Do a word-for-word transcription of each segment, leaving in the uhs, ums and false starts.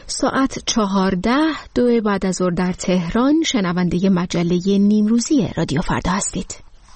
ساعت چهارده دو بعد از ظهر در تهران شنونده مجله نیمروزی رادیو فردا هستید.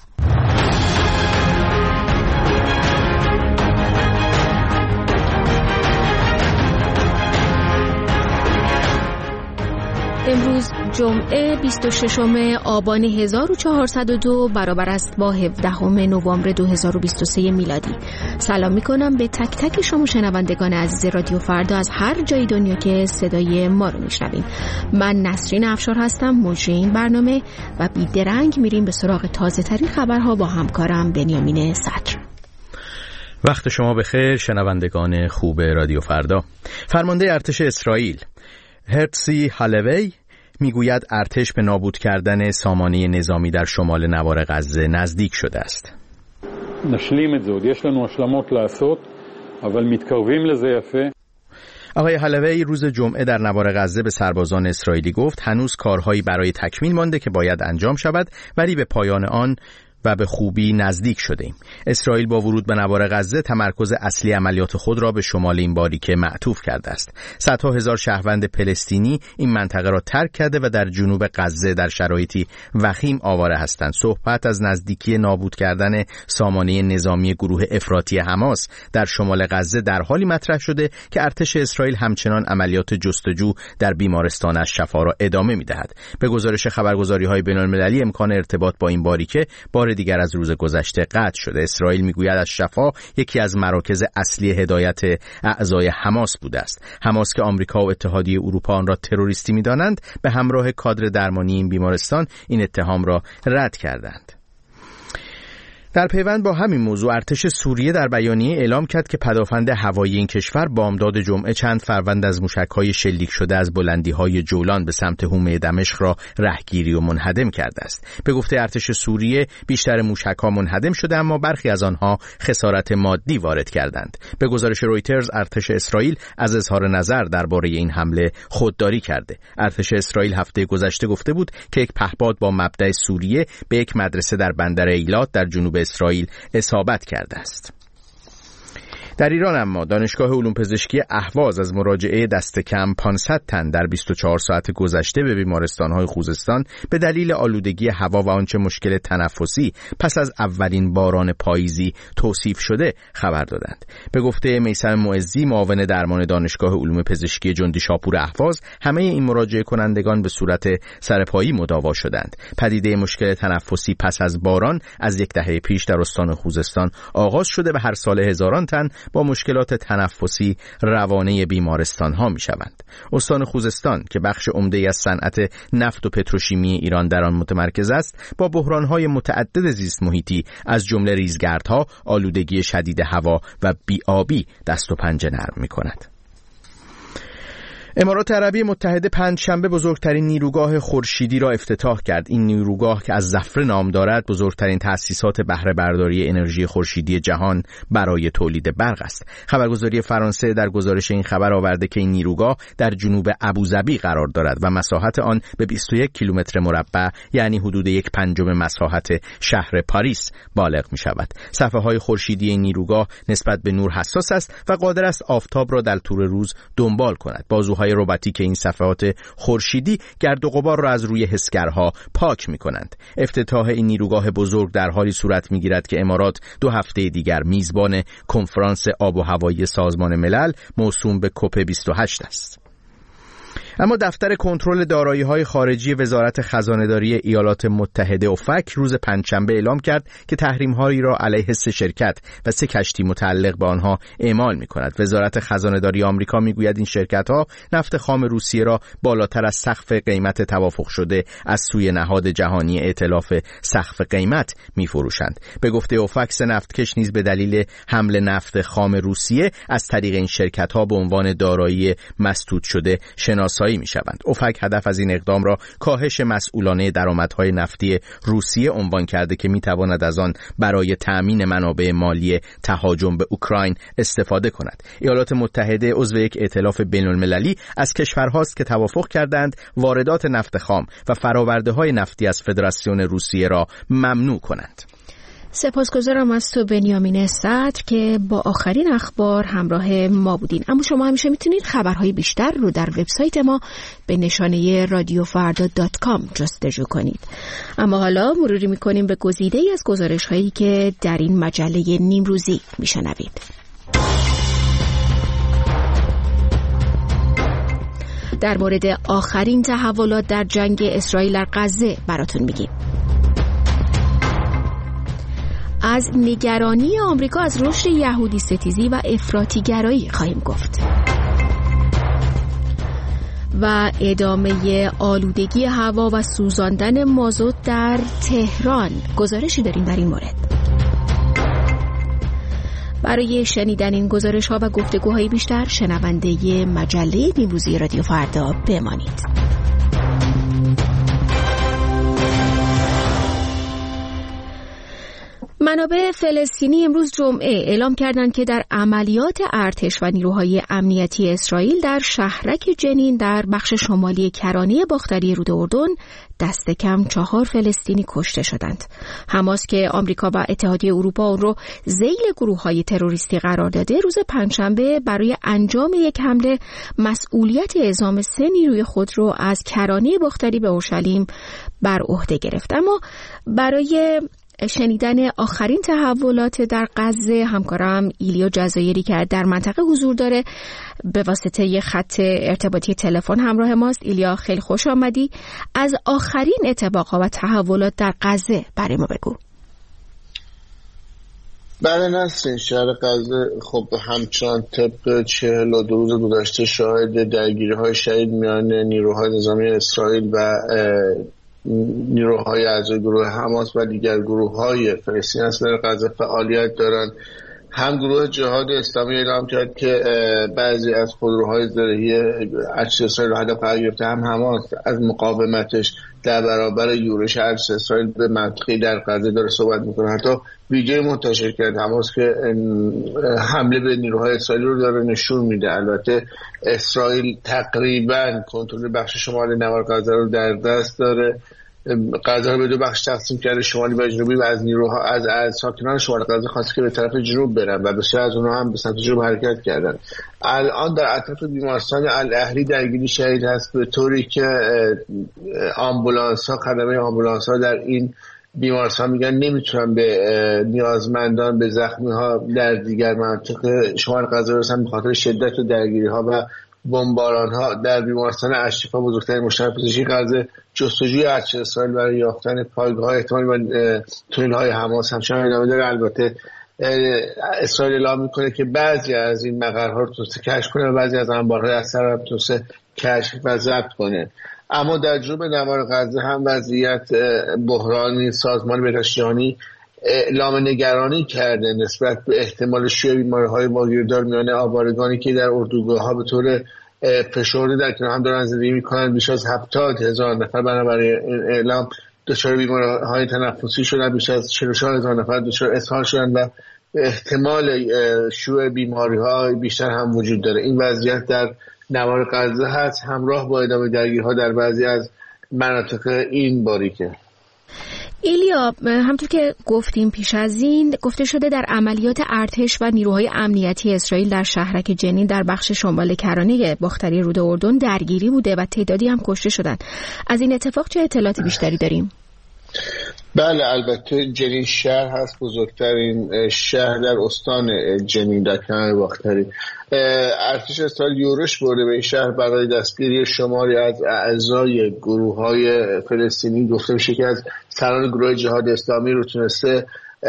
امروز جمعه بیست و ششم آبان هزار و چهارصد و دو برابر است با هفدهم نوامبر دو هزار و بیست و سه میلادی. سلام میکنم به تک تک شما شنوندگان عزیز رادیو فردا از هر جای دنیا که صدای ما رو میشنوین. من نسرین افشار هستم، مجری این برنامه، و بیدرنگ میریم به سراغ تازه ترین خبرها با همکارم بنیامین صدر. وقت شما بخیر شنوندگان خوب رادیو فردا. فرمانده ارتش اسرائیل هرتزی هالوی میگوید ارتش به نابود کردن سامانه نظامی در شمال نوار غزه نزدیک شده است. نشلیم את זה, עוד יש לנו השלמות לעשות, אבל מתקרבים לזה יפה. آقای هالوی روز جمعه در نوار غزه به سربازان اسرائیلی گفت هنوز کارهایی برای تکمیل مانده که باید انجام شود، ولی به پایان آن و به خوبی نزدیک شدیم. اسرائیل با ورود به نوار غزه تمرکز اصلی عملیات خود را به شمال این باریکه معطوف کرده است. صدها هزار شهروند فلسطینی این منطقه را ترک کرده و در جنوب غزه در شرایطی وخیم آواره هستند. صحبت از نزدیکی نابود کردن سامانه نظامی گروه افراطی حماس در شمال غزه در حالی مطرح شده که ارتش اسرائیل همچنان عملیات جستجو در بیمارستان الشفا را ادامه می‌دهد. به گزارش خبرگزاری‌های بین‌المللی امکان ارتباط با این باریکه بار دیگر از روز گذشته قطع شده. اسرائیل میگوید از شفا یکی از مراکز اصلی هدایت اعضای حماس بوده است. حماس که آمریکا و اتحادیه اروپا آن را تروریستی می‌دانند، به همراه کادر درمانی این بیمارستان این اتهام را رد کردند. در پیوند با همین موضوع ارتش سوریه در بیانیه اعلام کرد که پدافند هوایی این کشور بامداد جمعه چند فروند از موشک‌های شلیک شده از بلندی‌های جولان به سمت حومه دمشق را رهگیری و منهدم کرده است. به گفته ارتش سوریه بیشتر موشک‌ها منهدم شده، اما برخی از آنها خسارت مادی وارد کردند. به گزارش رویترز ارتش اسرائیل از اظهار نظر درباره این حمله خودداری کرده. ارتش اسرائیل هفته گذشته گفته بود که یک پهپاد با مبدأ سوریه به یک مدرسه در بندر ایلات در جنوب اسرائیل اصابت کرده است. در ایران اما دانشگاه علوم پزشکی اهواز از مراجعه دست کم پانصد تن در بیست و چهار ساعت گذشته به بیمارستان‌های خوزستان به دلیل آلودگی هوا و آنچه مشکل تنفسی پس از اولین باران پاییزی توصیف شده خبر دادند. به گفته میثم معزی معاون درمان دانشگاه علوم پزشکی جندی شاپور اهواز، همه این مراجعه کنندگان به صورت سرپایی مداوا شدند. پدیده مشکل تنفسی پس از باران از یک دهه پیش در استان خوزستان آغاز شده و هر سال هزاران تن با مشکلات تنفسی روانه بیمارستان ها می شوند. استان خوزستان که بخش عمده از صنعت نفت و پتروشیمی ایران در آن متمرکز است، با بحران های متعدد زیست محیطی از جمله ریزگردها، آلودگی شدید هوا و بی‌آبی دست و پنجه نرم می کند. امارات عربی متحده پنجشنبه بزرگترین نیروگاه خورشیدی را افتتاح کرد. این نیروگاه که از زفره نام دارد بزرگترین تأسیسات بهره برداری انرژی خورشیدی جهان برای تولید برق است. خبرگزاری فرانسه در گزارش این خبر آورده که این نیروگاه در جنوب ابوظبی قرار دارد و مساحت آن به بیست و یک کیلومتر مربع، یعنی حدود یک پنجم مساحت شهر پاریس بالغ می شود. صفحه‌های خورشیدی این نیروگاه نسبت به نور حساس است و قادر است آفتاب را در طول روز دنبال کند. بازوهای رباتیک این صفحات خورشیدی گرد و غبار را از روی حسگرها پاک می‌کنند. افتتاح این نیروگاه بزرگ در حالی صورت می‌گیرد که امارات دو هفته دیگر میزبان کنفرانس آب و هوایی سازمان ملل موسوم به کوپ بیست و هشت است. اما دفتر کنترل دارایی‌های خارجی وزارت خزانه‌داری ایالات متحده اوفک روز پنجشنبه اعلام کرد که تحریم‌هایی را علیه سه شرکت و سه کشتی متعلق به آنها اعمال می‌کند. وزارت خزانه‌داری آمریکا می‌گوید این شرکت‌ها نفت خام روسیه را بالاتر از سقف قیمت توافق شده از سوی نهاد جهانی ائتلاف سقف قیمت می‌فروشند. به گفته اوفک، سه نفتکش نیز به دلیل حمل نفت خام روسیه از طریق این شرکت‌ها به عنوان دارایی مسدود شده شناسایی می‌شوند. اوفک هدف از این اقدام را کاهش مسئولانه درآمدهای نفتی روسیه عنوان کرده که می‌تواند از آن برای تأمین منابع مالی تهاجم به اوکراین استفاده کند. ایالات متحده عضو یک ائتلاف بین‌المللی از کشورهاست که توافق کردند واردات نفت خام و فرآورده‌های نفتی از فدراسیون روسیه را ممنوع کنند. سپاسگزارم از تو بنیامین صدر که با آخرین اخبار همراه ما بودین. اما شما همیشه میتونید خبرهای بیشتر رو در وبسایت ما به نشانه رادیو فردا دات کام جستجو کنید. اما حالا مروری میکنیم به گزیده‌ای از گزارش‌هایی که در این مجله نیمروزی میشنوید. در مورد آخرین تحولات در جنگ اسرائیل در غزه براتون میگیم. از نگرانی آمریکا از رشد یهودی ستیزی و افراطی‌گرایی خواهیم گفت. و ادامه آلودگی هوا و سوزاندن مازوت در تهران، گزارشی داریم در این مورد. برای شنیدن این گزارش‌ها و گفتگوهای بیشتر شنونده مجله نیمروزی رادیو فردا بمانید. منابع فلسطینی امروز جمعه اعلام کردند که در عملیات ارتش و نیروهای امنیتی اسرائیل در شهرک جنین در بخش شمالی کرانه باختری رود اردن دست کم چهار فلسطینی کشته شدند. حماس که آمریکا و اتحادیه اروپا اون رو ذیل گروه‌های تروریستی قرار داده، روز پنجشنبه برای انجام یک حمله مسئولیت اعزام سه نیروی خود رو از کرانه باختری به اورشلیم بر عهده گرفت. اما برای شنیدن آخرین تحولات در غزه همکارم ایلیا جزایری که در منطقه حضور داره به واسطه یه خط ارتباطی تلفن همراه ماست. ایلیا خیلی خوش آمدی. از آخرین اتفاقات و تحولات در غزه برای ما بگو. بله نسرین، شهر غزه خب همچنان طبق چهل و دو روز گذشته شاهد درگیری های شدید میان نیروهای نظامی اسرائیل و نیروهای اعضای گروه حماس و دیگر گروه‌های فلسطینی هستند در غزه فعالیت دارند. هم گروه جهاد اسلامی اعلام کرد که بعضی از خودروهای زرهی ارتش اسرائیل رو هدف قرار گرفته، هم حماس از مقاومتش در برابر یورش ارتش اسرائیل به منطقه در غزه داره صحبت میکنه. حتی ویدیو منتشر کرد حماس که حمله به نیروهای اسرائیل رو داره نشون میده. البته اسرائیل تقریبا کنترل بخش شمال نوار غزه رو در دست داره. غزه رو به دو بخش تقسیم کرده، شمالی و جنوبی، و از نیروها از از ساکنان شمال غزه خواسته که به طرف جنوب برن و بسیار از اونها هم به سمت جنوب حرکت کردن. الان در اطراف بیمارستان الاهلی درگیری شدید هست، به طوری که آمبولانس‌ها، خدمه آمبولانس‌ها در این بیمارستان میگن نمیتونن به نیازمندان، به زخمی‌ها در دیگر مناطق شمال غزه برسن به خاطر شدت درگیری‌ها و بمباران‌ها در بیمارستان اشرفا، بزرگترین مشترک پزشکی غزه. جستجوی ارتش اسرائیل برای یافتن پایگاه احتمالی و تونل‌های حماس همچنان ادامه داره. البته اسرائیل اعلام میکنه که بعضی از این مقرها رو تونسته کشف کنه و بعضی از انبارهای اثر رو تونسته کشف و ضبط کنه. اما در جنوب نوار غزه هم وضعیت بحرانی. سازمان بهداشت جهانی اعلام نگرانی کرده نسبت به احتمال شیوع بیماری‌های واگیردار میان آوارگانی که در اردوگاه‌ها به طور فشرده در کنار هم دارن زندگی میکنن. بیش از هفتاد هزار نفر بنابراین اعلام دچار بیماری‌های تنفسی شدن، بیش از چهل و چهار هزار نفر دچار اسهال شدن و احتمال شیوع بیماری‌ها بیشتر هم وجود داره. این وضعیت در نوار غزه هست، همراه با ادامه درگیری‌ها در بعضی از مناطق این باریکه. ایلیا، همطور که گفتیم پیش از این گفته شده در عملیات ارتش و نیروهای امنیتی اسرائیل در شهرک جنین در بخش شمال کرانه باختری رود اردن درگیری بوده و تعدادی هم کشته شدن. از این اتفاق چه اطلاعات بیشتری داریم؟ بله، البته جنین شهر هست، بزرگترین شهر در استان جنین در کنار باختری. ارتش اسرائیل یورش برده به این شهر برای دستگیری شماری از اعضای گروه‌های فلسطینی. گفته میشه که از سران گروه جهاد اسلامی رو تونسته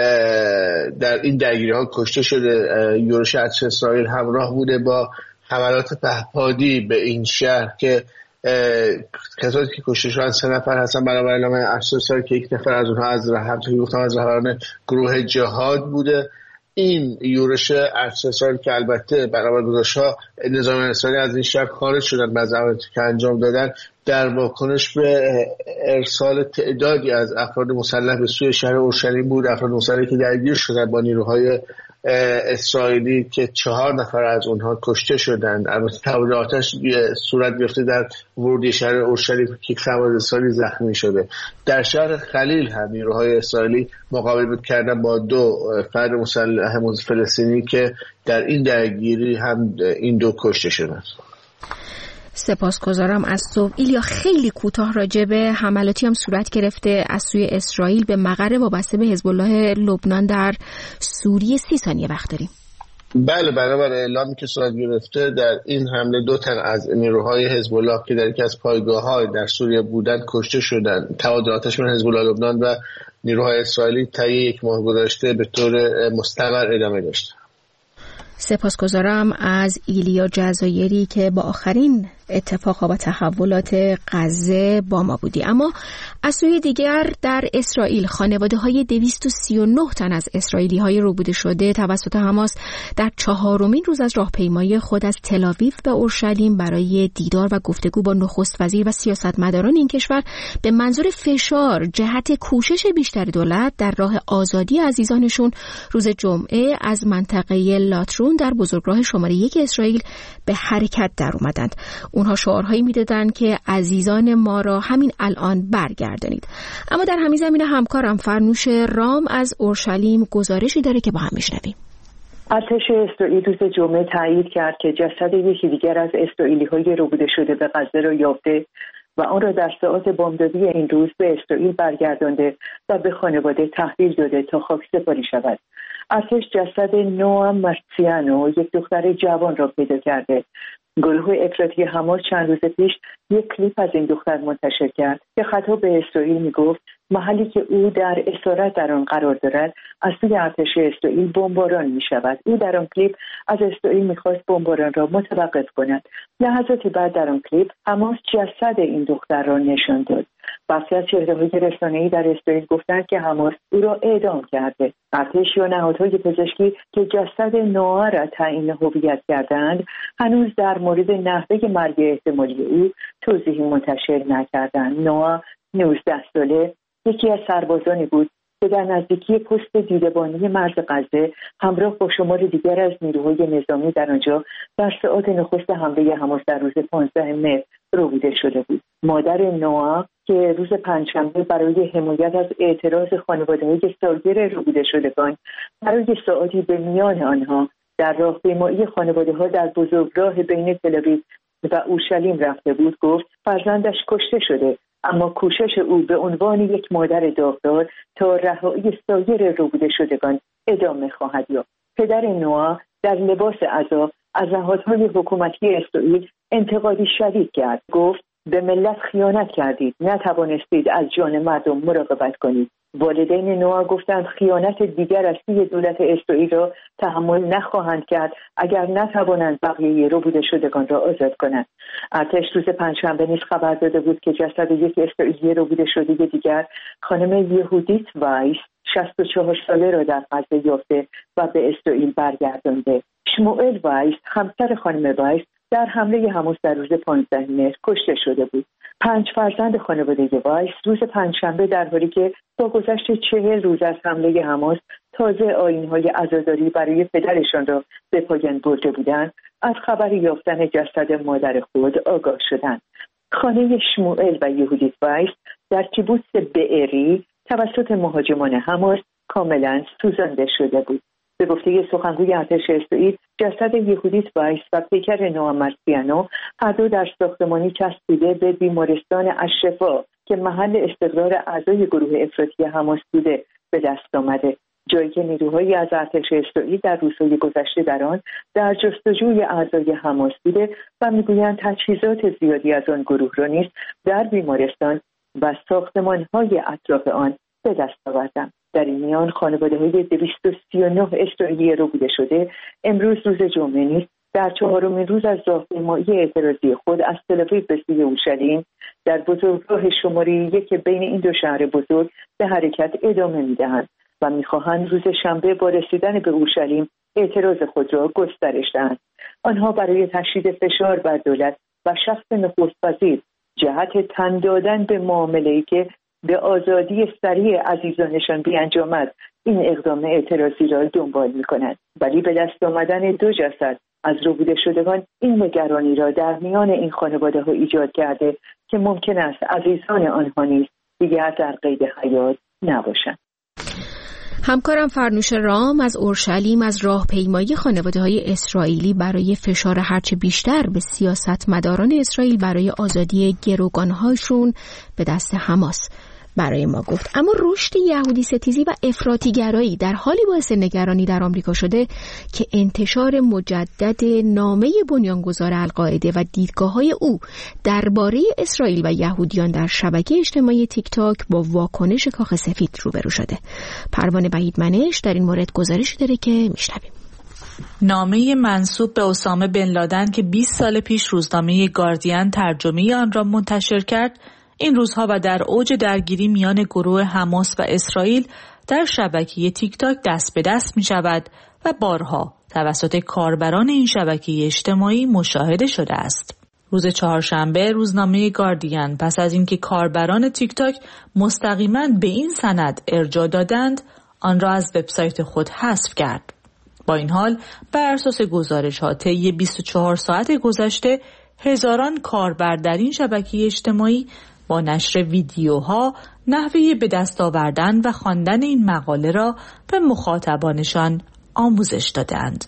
در این درگیری‌ها کشته شده. یورش ارتش اسرائیل همراه بوده با حملات پهپادی به این شهر که کسایی که کشته شدن سه نفر هستن برابر اعلام ارتش اسرائیل که یک نفر از اونها از همونطوری گفتم از رهبران گروه جهاد بوده. این یورش ارتش اسرائیل که البته برابر گزارش‌ها نظامی اسرائیل از این شهر خارج شدن بعد از عملیاتی که انجام دادن در واکنش به ارسال تعدادی از افراد مسلح به سوی شهر اورشلیم بود. افراد مسلحی که درگیر شدن با نیروهای اسرائیلی که چهار نفر از اونها کشته شدند. البته تبادل آتش صورت گرفته در ورودی شهر اورشلیم که سواد اسرائیلی زخمی شده. در شهر خلیل هم نیروهای اسرائیلی مقابله کردن با دو فرد مسلح فلسطینی که در این درگیری هم این دو کشته شدند. سپاسگزارم از تو. ایلیا، خیلی کوتاه راجع به حملاتی هم صورت گرفته از سوی اسرائیل به مقر وابسته به حزب الله لبنان در سوریه. سی ثانیه وقت داریم. بله، بنابر اعلامی که صورت گرفته در این حمله دو تن از نیروهای حزب الله که در یکی از پایگاه‌های در سوریه بودند کشته شدند. تبادل آتش بین حزب الله لبنان و نیروهای اسرائیلی طی یک ماه گذشته به طور مستمر ادامه داشت. سپاسگزارم از ایلیا جزایری که با آخرین اتفاقات و تحولات غزه با ما بودی. اما از سوی دیگر در اسرائیل خانواده های دویست و سی و نه تن از اسرائیلی های روبوده شده توسط حماس در چهارمین روز از راهپیمایی خود از تل‌آویو به اورشلیم برای دیدار و گفتگو با نخست وزیر و سیاستمداران این کشور به منظور فشار جهت کوشش بیشتر دولت در راه آزادی عزیزانشون روز جمعه از منطقه لاترون در بزرگراه شماره یک اسرائیل به حرکت در اومدند. اونها شعارهایی میدادند که عزیزان ما را همین الان برگردانید. اما در همین زمینه همکارم فرنوش رام از اورشلیم گزارشی داره که با هم میشنویم. ارتش اسرائیل روز جمعه تایید کرد که جسد یکی دیگر از اسرائیلی‌های روبوده شده به غزه را یافته و آن را در ساعات بمبدادی این روز به اسرائیل برگردانده و به خانواده تحویل داده تا خاکسپاری شود. ارتش جسد نوآ مارسیانو، یک دختر جوان، را پیدا کرده. گروه افراطی حماس چند روز پیش یک کلیپ از این دختر منتشر کرد که خطاب به اسرائیل میگفت محلی که او در اسارت در آن قرار دارد از سوی ارتش اسرائیل بمباران می شود. او در آن کلیپ از اسرائیل میخواست بمباران را متوقف کند. لحظاتی بعد در آن کلیپ حماس جسد این دختر را نشان داد. برخی از چهره‌های رسانه‌ای در اسرائیل گفتند که حماس او را اعدام کرده. ارتش یا نهادهای پزشکی که جسد نوآ را تعیین هویت کردند هنوز در مورد نحوه مرگ احتمالی او توضیحی منتشر نکردند. نوآ نوزده ساله یکی از سربازانی بود که در نزدیکی پست دیدبانی مرز غزه همراه با شمار دیگر از نیروهای نظامی در آنجا در ساعات نخست حمله حماس در روز پانزدهم مهر روبوده شده بود. مادر نوآ که روز پنجشنبه برای حمایت از اعتراض خانواده‌های سایر روبوده شدگان برای ساعاتی به میان آنها در راهپیمایی خانواده‌ها در بزرگراه بین تل‌آویو و اورشلیم رفته بود، گفت فرزندش کشته شده، اما کوشش او به عنوان یک مادر داغدار تا رهایی سایر روبوده شدگان ادامه خواهد یافت. پدر نوآ در لباس عزا از نهادهای حکومتی اسرائیل انتقادی شدید کرد. گفت به ملت خیانت کردید، نتوانستید از جان مردم مراقبت کنید. والدین نوآ گفتند خیانت دیگر از سوی دولت اسرائیل را تحمل نخواهند کرد اگر نتوانند بقیه روبوده شدگان را آزاد کنند. ارتش روز پنجشنبه نیز خبر داده بود که جسد یک اسرائیلی روبوده شده دیگر، خانم یهودیت وایس، شصت و چهار ساله را در غزه یافته و به اسرائیل برگردانده. شموئل وایس، همسر خانم وایس، در حمله حماس در روز پانزدهم مهر کشته شده بود. پنج فرزند خانواده وایس روز پنجشنبه در حالی که با گذشت چهل روز از حمله حماس تازه آیین‌های عزاداری برای پدرشان را به پایان برده بودند، از خبر یافتن جسد مادر خود آگاه شدند. خانه شموئل و یهودیت وایس در کیبوتس بئری توسط مهاجمان حماس کاملا سوزانده شده بود. به گفته سخنگوی ارتش اسرائیل، جسد یهودیت وایس و پیکر نوآ مارسیانو هر دو در ساختمانی چسبیده به بیمارستان الشفا که محل استقرار اعضای گروه افراطی حماس بوده به دست آمده، جایی که نیروهایی از ارتش اسرائیل در روزهای گذشته در آن در جستجوی اعضای حماس بوده و میگویند تجهیزات زیادی از آن گروه را نیز در بیمارستان و ساختمان‌های اطراف آن به دست آوردند. در این میان خانواده‌های دویست و سی و نه اسرائیلی روبوده شده امروز روز جمعه نیز در چهارمین روز از راهپیمایی اعتراضی خود از تل‌آویو به سوی اورشلیم در بزرگراه شماره یک بین این دو شهر بزرگ به حرکت ادامه می‌دهند و می‌خواهند روز شنبه با رسیدن به اورشلیم اعتراض خود را گسترش دهند. آنها برای تشدید فشار بر دولت و شخص نخست وزیر جهت تن دادن به معامله‌ای که به آزادی سریع عزیزانشان بیانجامد این اقدام اعتراضی را دنبال می‌کنند. ولی به دست آمدن دو جسد از ربوده شدگان این نگرانی را در میان این خانواده‌ها ایجاد کرده که ممکن است عزیزان آنها نیز دیگر در قید حیات نباشند. همکارم فرنوش رام از اورشلیم از راهپیمایی خانواده‌های اسرائیلی برای فشار هرچه بیشتر به سیاستمداران اسرائیل برای آزادی گروگان‌هاشون به دست حماس برای ما گفت. اما رشد یهودی ستیزی و افراطی‌گرایی در حالی باعث نگرانی در آمریکا شده که انتشار مجدد نامه بنیانگذار القاعده و دیدگاه‌های او درباره اسرائیل و یهودیان در شبکه اجتماعی تیک تاک با واکنش کاخ سفید روبرو شده. پروانه وحیدمنش در این مورد گزارشی داره که میشنویم. نامه منسوب به اسامه بن لادن که بیست سال پیش روزنامه گاردین ترجمه آن را منتشر کرد، این روزها و در اوج درگیری میان گروه حماس و اسرائیل در شبکه تیک تاک دست به دست می شود و بارها توسط کاربران این شبکه اجتماعی مشاهده شده است. روز چهارشنبه روزنامه گاردین پس از اینکه کاربران تیک تاک مستقیما به این سند ارجاع دادند، آن را از وبسایت خود حذف کرد. با این حال بر اساس گزارش‌ها طی بیست و چهار ساعت گذشته هزاران کاربر در این شبکه اجتماعی با نشر ویدیوها نحوه به دست آوردن و خواندن این مقاله را به مخاطبانشان آموزش دادند.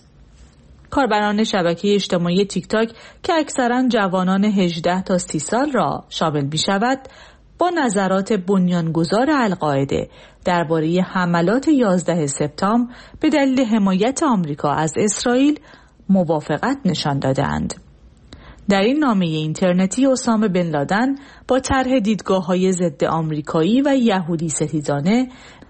کاربران شبکه اجتماعی تیک تاک که اکثراً جوانان هجده تا سی سال را شامل می شود، با نظرات بنیانگذار القاعده درباره حملات یازده سپتامبر به دلیل حمایت آمریکا از اسرائیل موافقت نشان دادند. در این نامه اینترنتی اسامه بن لادن با طرح دیدگاه‌های ضد آمریکایی و یهودی ستیزانه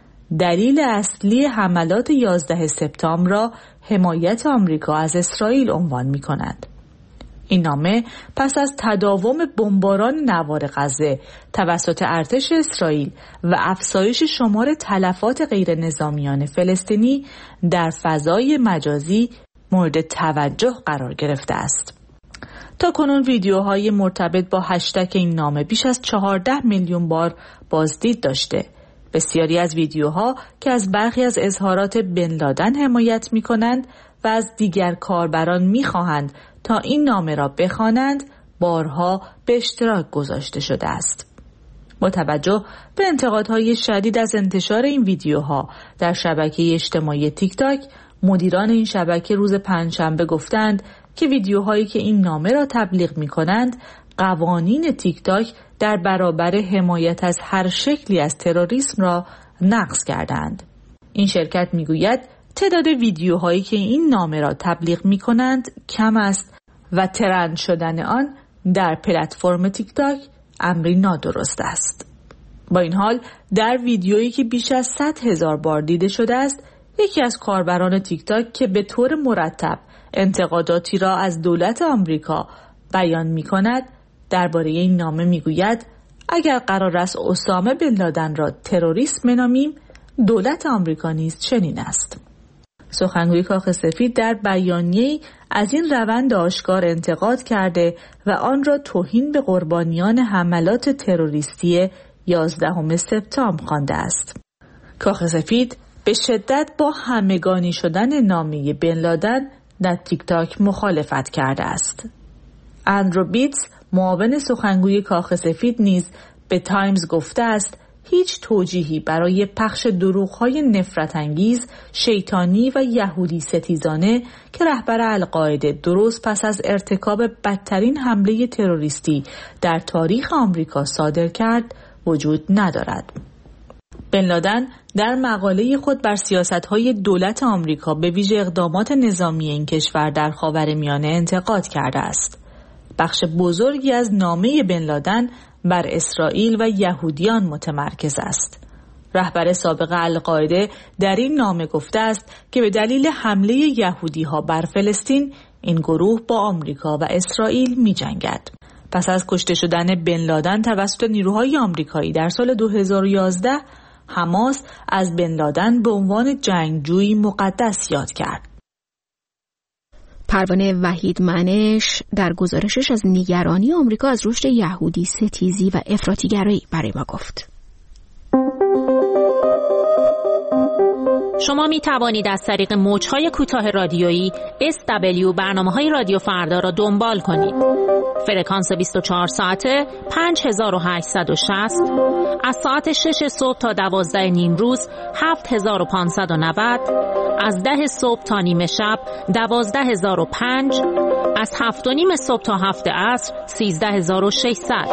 دلیل اصلی حملات یازده سپتامبر را حمایت آمریکا از اسرائیل عنوان می‌کند. این نامه پس از تداوم بمباران نوار غزه توسط ارتش اسرائیل و افزایش شمار تلفات غیر نظامیان فلسطینی در فضای مجازی مورد توجه قرار گرفته است. تا کنون ویدیوهای مرتبط با هشتگ این نامه بیش از چهارده میلیون بار بازدید داشته. بسیاری از ویدیوها که از برخی از اظهارات بن لادن حمایت می کنند و از دیگر کاربران می خواهند تا این نامه را بخوانند، بارها به اشتراک گذاشته شده است. با توجه به انتقادهای شدید از انتشار این ویدیوها در شبکه اجتماعی تیک تاک، مدیران این شبکه روز پنجشنبه گفتند که ویدیوهایی که این نامه را تبلیغ می کنند قوانین تیک تاک در برابر حمایت از هر شکلی از تروریسم را نقض کردند. این شرکت می گوید تعداد ویدیوهایی که این نامه را تبلیغ می کنند کم است و ترند شدن آن در پلتفرم تیک تاک امری نادرست است. با این حال در ویدیویی که بیش از صد هزار بار دیده شده است، یکی از کاربران تیک تاک که به طور مرتب انتقاداتی را از دولت آمریکا بیان می کند درباره این نامه می گوید اگر قرار است اسامه بن لادن را تروریست بنامیم، دولت آمریکا نیز چنین است. سخنگوی کاخ سفید در بیانیه‌ای از این روند آشکار انتقاد کرده و آن را توهین به قربانیان حملات تروریستی یازدهم سپتامبر خوانده است. کاخ سفید به شدت با همگانی شدن نامه بن لادن در تیک تاک مخالفت کرده است. اندرو بیتس معاون سخنگوی کاخ سفید نیز به تایمز گفته است هیچ توجیهی برای پخش دروغ‌های نفرت انگیز، شیطانی و یهودی ستیزانه که رهبر القاعده درست پس از ارتکاب بدترین حمله تروریستی در تاریخ آمریکا صادر کرد وجود ندارد. بن لادن در مقاله خود بر سیاست‌های دولت آمریکا به ویژه اقدامات نظامی این کشور در خاورمیانه انتقاد کرده است. بخش بزرگی از نامه بن لادن بر اسرائیل و یهودیان متمرکز است. رهبر سابق القاعده در این نامه گفته است که به دلیل حمله یهودی‌ها بر فلسطین این گروه با آمریکا و اسرائیل می‌جنگد. پس از کشته شدن بن لادن توسط نیروهای آمریکایی در سال دو هزار و یازده، حماس از بن لادن به عنوان جنگجویی مقدس یاد کرد. پروانه وحیدمنش در گزارشش از نگرانی آمریکا از رشد یهودی ستیزی و افراطی‌گرایی برای ما گفت. شما می توانید از طریق موج‌های کوتاه رادیویی اس دبلیو برنامه‌های رادیو فردا را دنبال کنید. فرکانس بیست و چهار ساعته پنج هزار و هشتصد و شصت، از ساعت شش صبح تا دوازده نیم روز هفت هزار و پانصد و نود، از ده صبح تا نیمه شب دوازده هزار و پنج، از هفت و نیم صبح تا هفت عصر سیزده هزار و ششصد.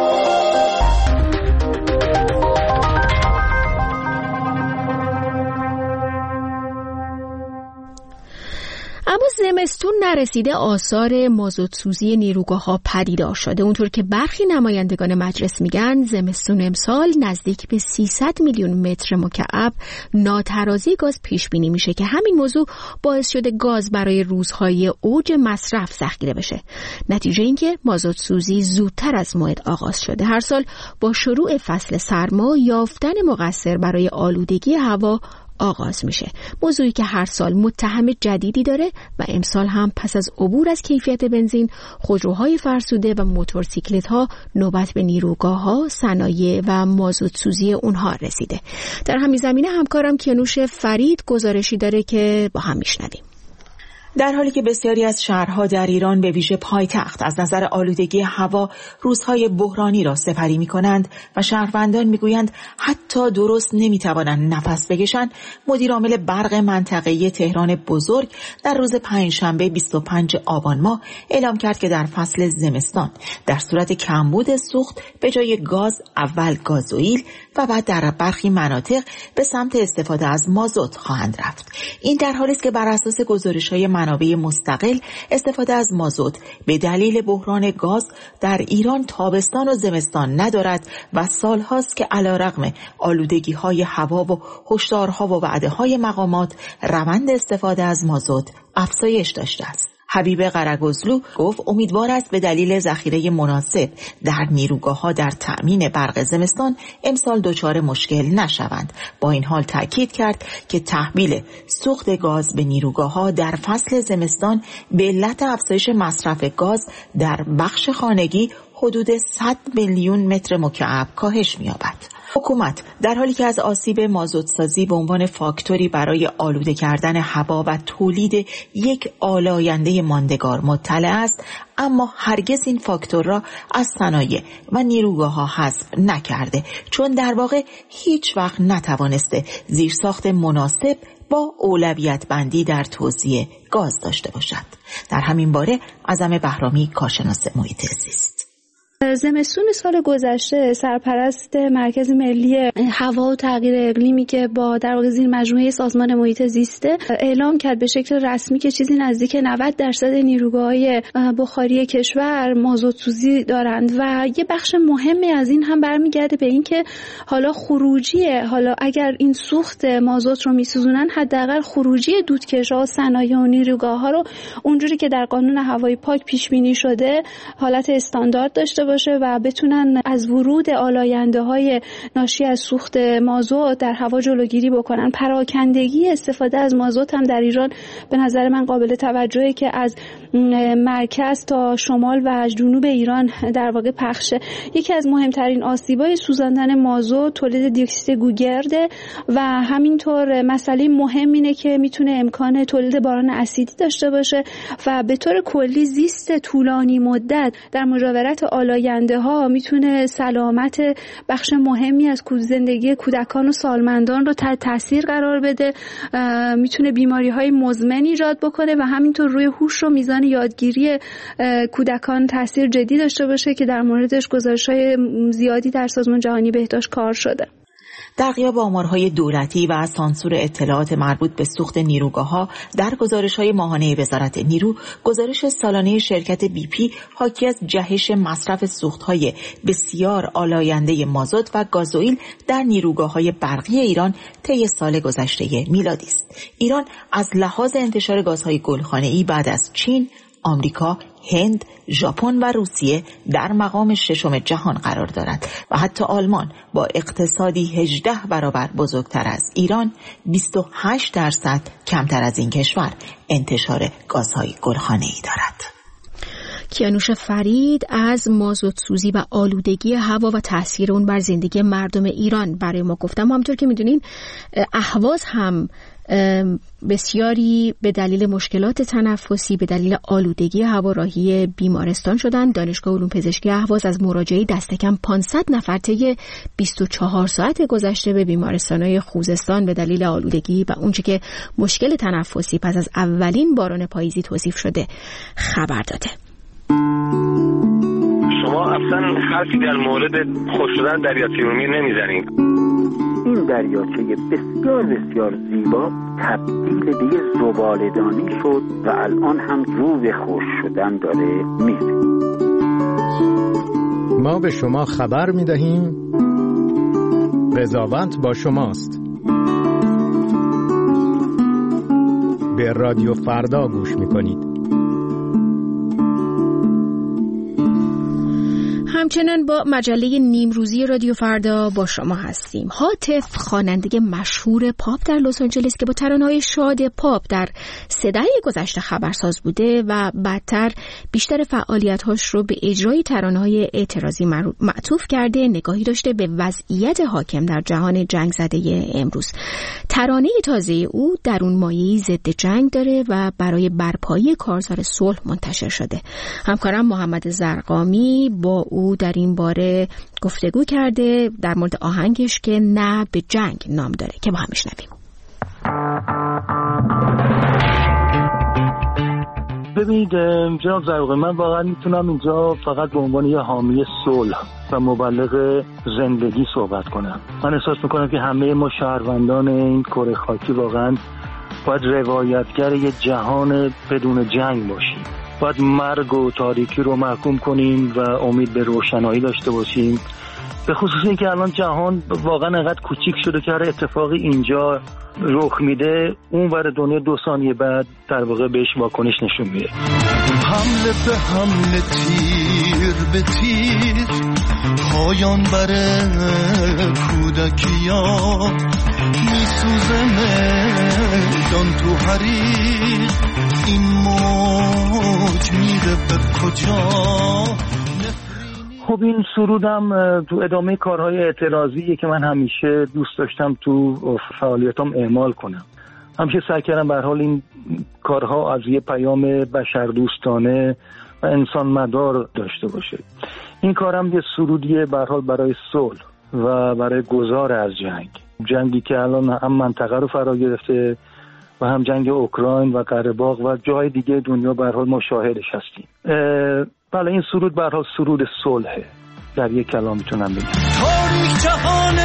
اما زمستون نرسیده آثار مازوتسوزی نیروگاه‌ها پدیدار شده. اونطور که برخی نمایندگان مجلس میگن زمستون امسال نزدیک به سیصد میلیون متر مکعب ناترازی گاز پیش بینی میشه که همین موضوع باعث شده گاز برای روزهای اوج مصرف ذخیره بشه. نتیجه این که مازوتسوزی زودتر از موعد آغاز شده. هر سال با شروع فصل سرما یافتن مقصر برای آلودگی هوا آغاز میشه. موضوعی که هر سال متهم جدیدی داره و امسال هم پس از عبور از کیفیت بنزین، خودروهای فرسوده و موتورسیکلت ها نوبت به نیروگاه ها، صنایع و مازوتسوزی اونها رسیده. در همین زمینه همکارم کیانوش فرید گزارشی داره که با هم میشنویم. در حالی که بسیاری از شهرها در ایران به ویژه پایتخت از نظر آلودگی هوا روزهای بحرانی را سپری می‌کنند و شهروندان می‌گویند حتی درست نمی‌توانند نفس بکشند، مدیر عامل برق منطقه‌ای تهران بزرگ در روز پنجشنبه بیست و پنجم آبان ماه اعلام کرد که در فصل زمستان در صورت کمبود سوخت به جای گاز اول گازوئیل و بعد در برخی مناطق به سمت استفاده از مازوت خواهند رفت. این در حالی است که بر اساس گزارش‌های منابع مستقل استفاده از مازوت به دلیل بحران گاز در ایران تابستان و زمستان ندارد و سالهاست که علیرغم آلودگی‌های هوا و هشدارها و وعده‌های مقامات روند استفاده از مازوت افزایش داشته است. حبیب قرگزلو گفت امیدوار است به دلیل ذخیره مناسب در نیروگاه‌ها در تأمین برق زمستان امسال دچار مشکل نشوند. با این حال تاکید کرد که تحویل سوخت گاز به نیروگاه‌ها در فصل زمستان به علت افزایش مصرف گاز در بخش خانگی حدود صد میلیون متر مکعب کاهش می‌یابد. حکومت در حالی که از آسیب مازوتسازی به عنوان فاکتوری برای آلوده کردن هوا و تولید یک آلاینده ماندگار مطلع است، اما هرگز این فاکتور را از صنایع و نیروگاه‌ها حذف نکرده، چون در واقع هیچ وقت نتوانسته زیرساخت مناسب با اولویت بندی در توزیع گاز داشته باشد. در همین باره اعظم بهرامی کارشناس محیط زیست: زمستون سال گذشته سرپرست مرکز ملی هوا و تغییر اقلیمی که با در واقع زیر مجموعه سازمان محیط زیست اعلام کرد به شکل رسمی که چیزی نزدیک نود درصد نیروگاه‌های بخاری کشور مازوتسوزی دارند و یه بخش مهمی از این هم برمیگرده به این که حالا خروجی حالا اگر این سوخت مازوت رو میسوزونن حداقل خروجی دودکش‌ها، صنایع و نیروگاه‌ها رو اونجوری که در قانون هوای پاک پیش بینی شده حالت استاندارد داشته باشه و بتونن از ورود آلاینده‌های ناشی از سوخت مازوت در هوا جلوگیری بکنن. پراکندگی استفاده از مازوت هم در ایران به نظر من قابل توجهه که از مرکز تا شمال و جنوب ایران در واقع پخشه. یکی از مهمترین آسیب‌های سوزاندن مازوت تولید دی اکسید گوگرده و همینطور مسئله مهم اینه که میتونه امکان تولید باران اسیدی داشته باشه و به طور کلی زیست طولانی مدت در مجاورت آلاینده ها میتونه سلامت بخش مهمی از زندگی کودکان و سالمندان رو تحت تاثیر قرار بده، میتونه بیماری های مزمن ایجاد بکنه و همینطور روی هوش و میزان یادگیری کودکان تاثیر جدی داشته باشه که در موردش گزارش‌های زیادی در سازمان جهانی بهداشت کار شده. در غیاب آمارهای دولتی و سانسور اطلاعات مربوط به سوخت نیروگاه‌ها در گزارش‌های ماهانه وزارت نیرو، گزارش سالانه شرکت بی پی حاکی از جهش مصرف سوخت‌های بسیار آلاینده مازوت و گازوئیل در نیروگاه‌های برقی ایران طی سال گذشته میلادی است. ایران از لحاظ انتشار گازهای گلخانه‌ای بعد از چین، آمریکا، هند، ژاپن و روسیه در مقام ششم جهان قرار دارد و حتی آلمان با اقتصادی هجده برابر بزرگتر از ایران بیست و هشت درصد کمتر از این کشور انتشار گازهای گلخانه‌ای دارد. کیانوش فرید از مازوتسوزی و آلودگی هوا و تاثیر اون بر زندگی مردم ایران برای ما گفتم. همونطور که میدونین اهواز هم بسیاری به دلیل مشکلات تنفسی، به دلیل آلودگی هوا راهی بیمارستان شدن. دانشگاه علوم پزشکی اهواز از مراجعه دست کم پانصد نفر طی بیست و چهار ساعت گذشته به بیمارستان‌های خوزستان به دلیل آلودگی و اونچه که مشکل تنفسی پس از اولین باران پاییزی توصیف شده خبر داده. شما اصلا حرفی در مورد خشک شدن دریاچه ارومیه نمیزنید. این دریاچه بسیار بسیار زیبا تبدیل به یه زباله‌دانی شد و الان هم رو به خشک شدن داره میره. ما به شما خبر میدهیم، قضاوت با شماست. به رادیو فردا گوش میکنید. همچنان با مجله نیمروزی رادیو فردا با شما هستیم. هاتف خواننده مشهور پاپ در لس آنجلس که با ترانه‌های شاد پاپ در سه دهه گذشته خبرساز بوده و بعدتر بیشتر فعالیت‌هاش رو به اجرای ترانه‌های اعتراضی معطوف کرده، نگاهی داشته به وضعیت حاکم در جهان جنگ زده امروز. ترانه تازه او درون مایه‌ای ضد جنگ داره و برای برپایی کارزار صلح منتشر شده. همکارم محمد زرقامی با او در این باره گفتگو کرده در مورد آهنگش که نه به جنگ نام داره که با هم میشنویم. ببینید جناب زرقامی، من واقعا میتونم اینجا فقط به عنوان یه حامی صلح و مبلغ زندگی صحبت کنم. من احساس میکنم که همه ما شهروندان این کره خاکی واقعا باید روایتگر یه جهان بدون جنگ باشیم. باید مرگ و تاریکی رو محکوم کنیم و امید به روشنایی داشته باشیم، به خصوص اینکه الان جهان واقعا انقدر کوچیک شده که هر اتفاقی اینجا رخ میده اون ور دنیا دو ثانیه بعد در واقع بهش واکنش نشون میده. حمله به حمله، تیر به تیر، پایان بر کودکیا، میسوزه میدان تو حریر، این موج میره به کجا؟ خب این سرودم تو ادامه کارهای اعتراضیه که من همیشه دوست داشتم تو فعالیتام اعمال کنم. همیشه سعی کردم به هر حال این کارها از یه پیام بشردوستانه و انسان مدار داشته باشه. این کارم یه سرودیه به هر حال برای صلح و برای گذار از جنگ. جنگی که الان هم منطقه رو فرا گرفته و هم جنگ اوکراین و قره باغ و جای دیگه دنیا به هر حال ما شاهدش هستیم. بله این سرود به هر حال سرود صلحه. در یک کلام میتونم بگم تاریخ جهان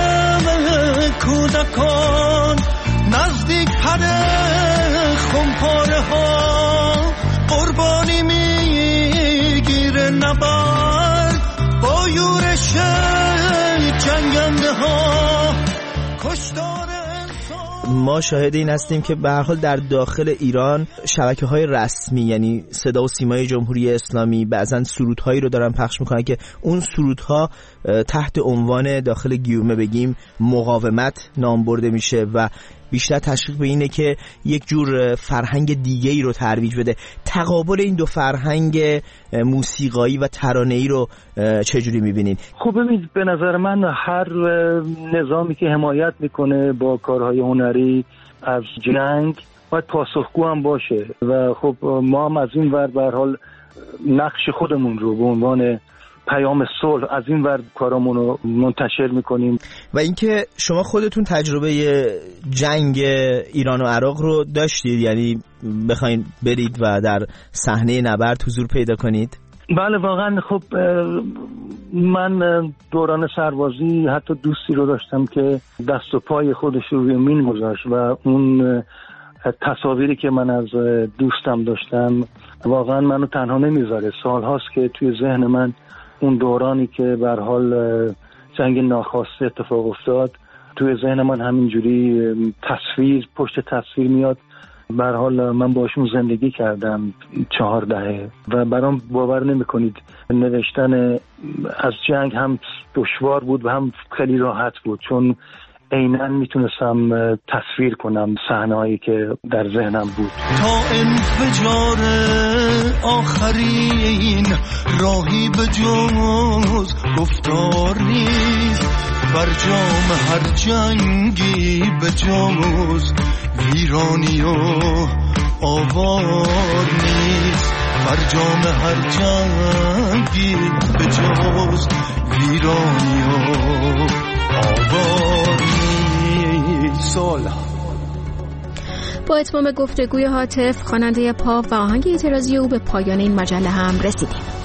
کودکان، نزدیک پر خمپاره ها، قربانی میگیره نبرد با یورش جنگنده ها، کشتار. ما شاهد این هستیم که به هر حال در داخل ایران شبکه‌های رسمی یعنی صدا و سیمای جمهوری اسلامی بعضن سرودهایی رو دارن پخش میکنن که اون سرودها تحت عنوان داخل گیومه بگیم مقاومت نام برده میشه و بیشتر تشویق به اینه که یک جور فرهنگ دیگه‌ای رو ترویج بده. تقابل این دو فرهنگ موسیقایی و ترانه‌ای رو چجوری می‌بینید؟ خب ببینید به نظر من هر نظامی که حمایت میکنه با کارهای هنری از جنگ باید پاسخگو هم باشه و خب ما هم از این ور به هر حال نقش خودمون رو به عنوان پیام صلح از این ور کارامون رو منتشر میکنیم. و اینکه شما خودتون تجربه جنگ ایران و عراق رو داشتید، یعنی بخواید برید و در صحنه نبرد حضور پیدا کنید؟ بله واقعا. خب من دوران سربازی حتی دوستی رو داشتم که دست و پای خودش رو روی مین گذاشت و اون تصاویری که من از دوستم داشتم واقعا منو تنها نمیذاره. سال هاست که توی ذهن من اون دورانی که به هر حال جنگ ناخواسته اتفاق افتاد توی ذهن من همینجوری تصویر پشت تصویر میاد. به هر حال من باشون زندگی کردم چهار دهه و برام باور نمی‌کنید نوشتن از جنگ هم دشوار بود و هم خیلی راحت بود، چون عیناً میتونستم تصویر کنم صحنه‌هایی که در ذهنم بود. تا انفجار آخرین راهی به جز گفتار نیست، بر جام هر جنگی به جز ویرانی و آوار نیست، فرجام هر جنگی به جز ویرانی و آوار نیست. سالا با اتمام گفتگوی هاتف خواننده پاپ و آهنگ اعتراضی او به پایان این مجله هم رسیدیم.